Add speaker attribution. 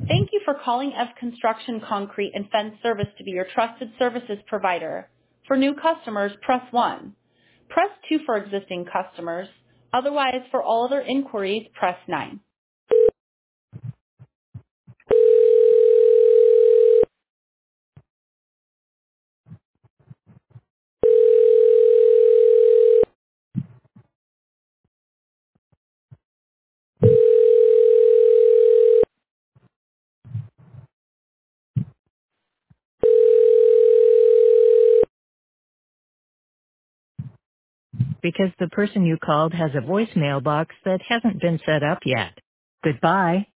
Speaker 1: Thank you for calling F Construction Concrete and Fence Service to be your trusted services provider. For new customers, press 1. Press 2 for existing customers. Otherwise, for all other inquiries, press 9.
Speaker 2: Because the person you called has a voicemail box that hasn't been set up yet. Goodbye.